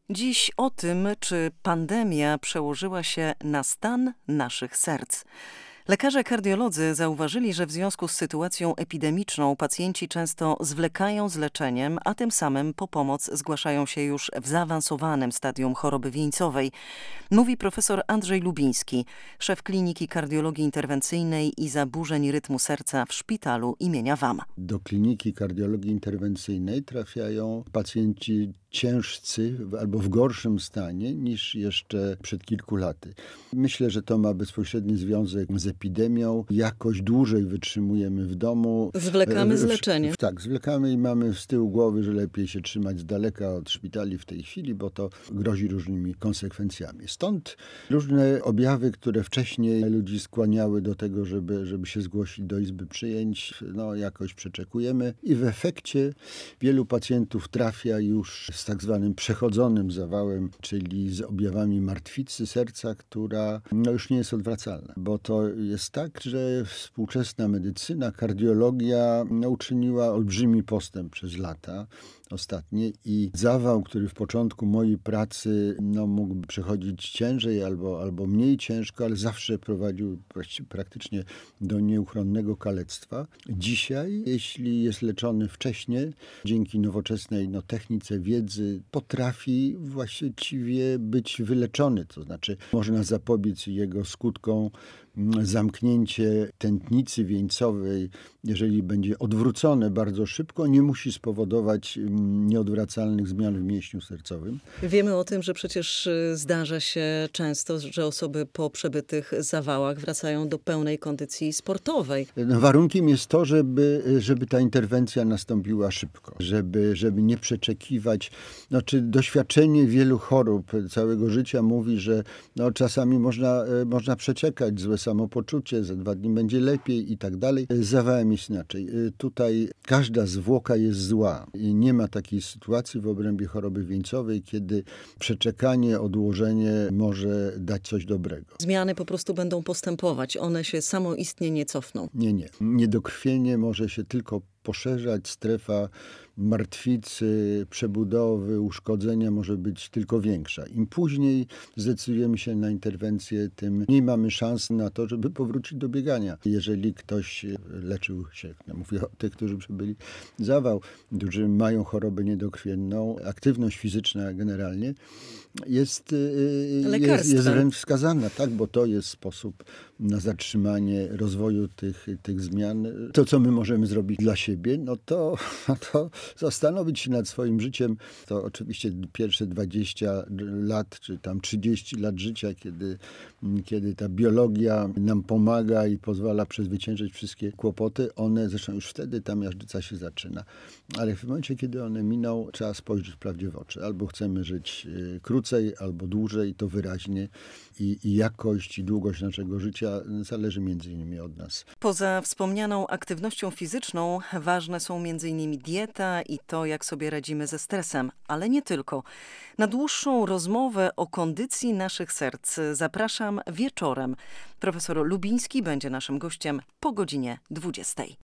Dziś o tym, czy pandemia przełożyła się na stan naszych serc. Lekarze kardiolodzy zauważyli, że w związku z sytuacją epidemiczną pacjenci często zwlekają z leczeniem, a tym samym po pomoc zgłaszają się już w zaawansowanym stadium choroby wieńcowej. Mówi profesor Andrzej Lubiński, szef Kliniki Kardiologii Interwencyjnej i Zaburzeń Rytmu Serca w Szpitalu imienia WAM. Do Kliniki Kardiologii Interwencyjnej trafiają pacjenci ciężcy albo w gorszym stanie niż jeszcze przed kilku laty. Myślę, że to ma bezpośredni związek z epidemią. Jakoś dłużej wytrzymujemy w domu. Zwlekamy z leczeniem. Tak, zwlekamy i mamy z tyłu głowy, że lepiej się trzymać z daleka od szpitali w tej chwili, bo to grozi różnymi konsekwencjami. Stąd różne objawy, które wcześniej ludzi skłaniały do tego, żeby się zgłosić do izby przyjęć, jakoś przeczekujemy i w efekcie wielu pacjentów trafia już z tak zwanym przechodzonym zawałem, czyli z objawami martwicy serca, która już nie jest odwracalna. Bo to jest tak, że współczesna medycyna, kardiologia uczyniła olbrzymi postęp przez lata ostatnie i zawał, który w początku mojej pracy mógł przechodzić ciężej albo mniej ciężko, ale zawsze prowadził praktycznie do nieuchronnego kalectwa. Dzisiaj, jeśli jest leczony wcześnie, dzięki nowoczesnej technice, wiedzy, potrafi właściwie być wyleczony. To znaczy można zapobiec jego skutkom zamknięcie tętnicy wieńcowej, jeżeli będzie odwrócone bardzo szybko, nie musi spowodować nieodwracalnych zmian w mięśniu sercowym. Wiemy o tym, że przecież zdarza się często, że osoby po przebytych zawałach wracają do pełnej kondycji sportowej. Warunkiem jest to, żeby ta interwencja nastąpiła szybko, żeby nie przeczekiwać. Doświadczenie wielu chorób całego życia mówi, że czasami można przeczekać złe samopoczucie, za 2 dni będzie lepiej i tak dalej. Z zawałem jest inaczej. Tutaj każda zwłoka jest zła. I nie ma takiej sytuacji w obrębie choroby wieńcowej, kiedy przeczekanie, odłożenie może dać coś dobrego. Zmiany po prostu będą postępować. One się samoistnie nie cofną. Nie. Niedokrwienie może się tylko poszerzać, strefa martwicy, przebudowy, uszkodzenia może być tylko większa. Im później zdecydujemy się na interwencję, tym mniej mamy szans na to, żeby powrócić do biegania. Jeżeli ktoś leczył się, mówię o tych, którzy przebyli zawał, którzy mają chorobę niedokrwienną, aktywność fizyczna generalnie jest wręcz wskazana, tak, bo to jest sposób na zatrzymanie rozwoju tych zmian. To, co my możemy zrobić dla siebie, to zastanowić się nad swoim życiem. To oczywiście pierwsze 20 lat, czy tam 30 lat życia, kiedy ta biologia nam pomaga i pozwala przezwyciężyć wszystkie kłopoty, zresztą już wtedy ta miażdżyca się zaczyna. Ale w momencie, kiedy one miną, trzeba spojrzeć prawdzie w oczy. Albo chcemy żyć krócej, albo dłużej, to wyraźnie. I jakość i długość naszego życia zależy między innymi od nas. Poza wspomnianą aktywnością fizyczną ważne są m.in. dieta i to, jak sobie radzimy ze stresem, ale nie tylko. Na dłuższą rozmowę o kondycji naszych serc zapraszam wieczorem. Profesor Lubiński będzie naszym gościem po godzinie 20.